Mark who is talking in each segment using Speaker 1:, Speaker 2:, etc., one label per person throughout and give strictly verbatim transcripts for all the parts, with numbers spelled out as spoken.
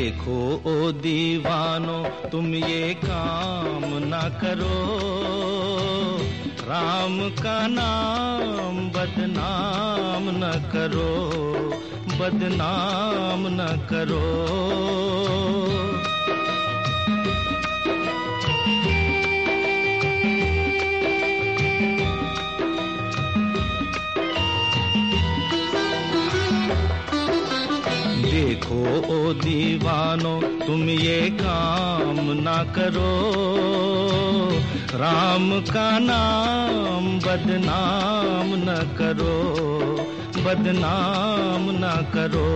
Speaker 1: देखो ओ दीवानो तुम ये काम ना करो, राम का नाम बदनाम न करो, बदनाम न करो। देखो ओ दीवानो तुम ये काम ना करो, राम का नाम बदनाम न करो, बदनाम न करो।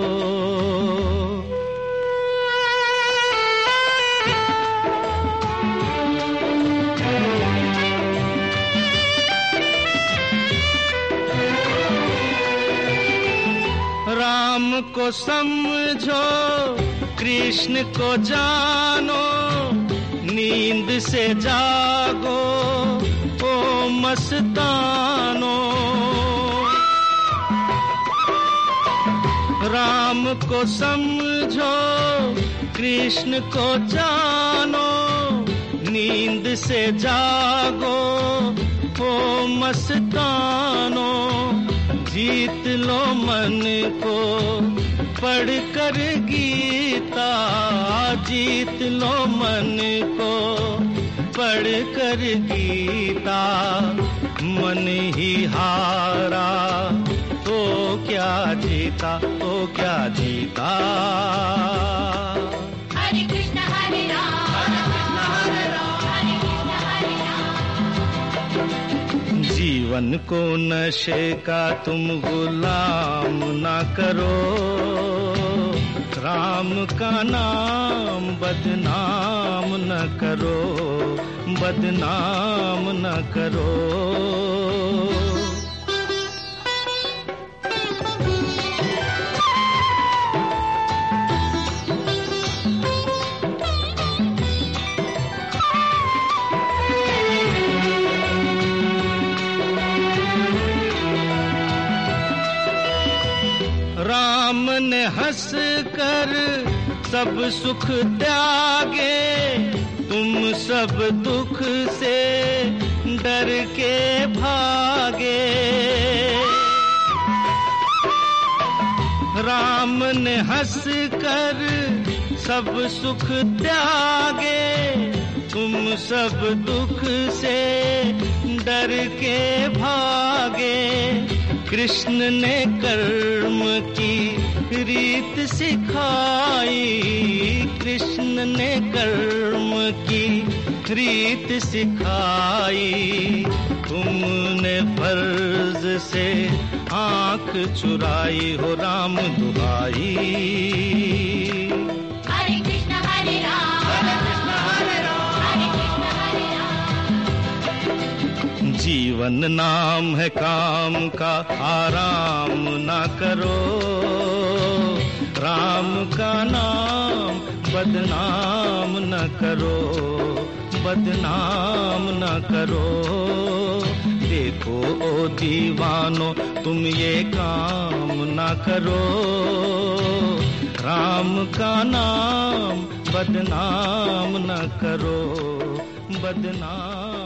Speaker 1: राम को समझो कृष्ण को जानो, नींद से जागो ओ मस्तानो। राम को समझो कृष्ण को जानो, नींद से जागो ओ मस्तानो। जीत लो मन को पढ़ कर गीता, जीत लो मन को पढ़ कर गीता। मन ही हारा तो क्या जीता, तो क्या जीता।
Speaker 2: हरे कृष्ण हरे राम, हरे कृष्ण हरे राम, हरे कृष्ण हरे राम।
Speaker 1: जीवन को नशे का तुम गुलाम ना करो, राम का नाम बदनाम न करो, बदनाम न करो। राम ने हंस कर सब सुख त्यागे, तुम सब दुख से डर के भागे। राम ने हंस कर सब सुख त्यागे, तुम सब दुख से डर के भागे। कृष्ण ने कर्म की रीत सिखाई, कृष्ण ने कर्म की रीत सिखाई। तुमने फर्ज से आंख चुराई हो राम दुहाई।
Speaker 2: हरे कृष्ण हरे राम, हरे कृष्ण हरे राम, हरे कृष्ण हरे राम।
Speaker 1: जीवन नाम है काम का, आराम ना करो, राम का नाम बदनाम न करो, बदनाम न करो। देखो ओ दीवानो तुम ये काम ना करो, राम का नाम बदनाम न करो, बदनाम